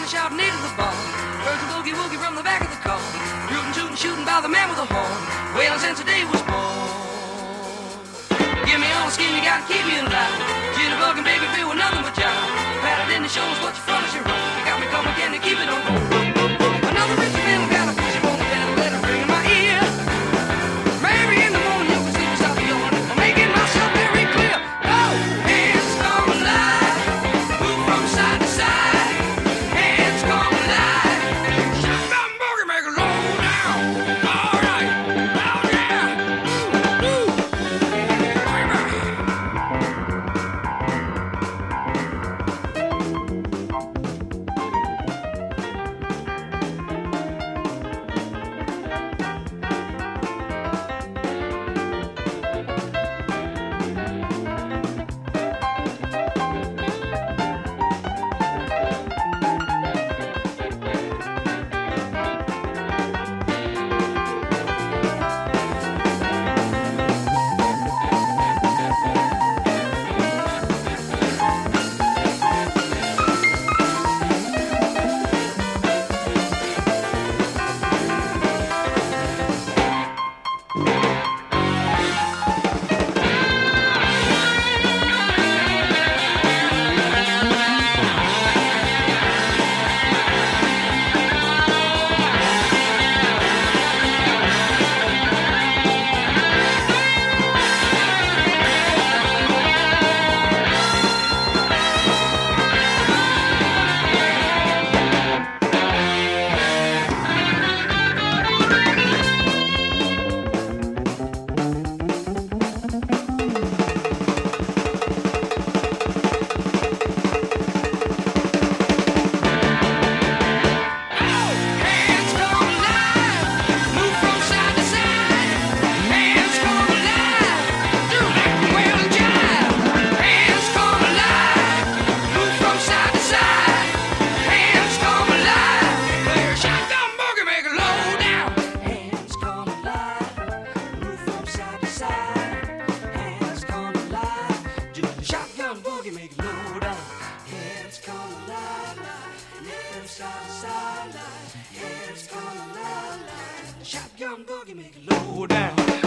and shouting into the bar. Heard the boogie woogie from the back of the car. Rootin', tootin', shooting by the man with the horn. Wailing since the day was born. Give me all the skin you got to keep me alive. Jitterbugging, baby, feel with nothing but jive. Patted in the shoulders, what you front as you run. You got me coming again to keep it on going. Another rich man got a push you on the pedal, let it ring in my ear. Maybe in the morning you can see me stop yawning. I'm making myself very clear. Oh, hands come alive, move from side to side. Hands come alive, shotgun boogie, make it low down. All right, oh yeah. Woo. Shotgun boogie, make it low down. Hands come alive, lift side to side. Hands come alive. Shotgun boogie, make it low down.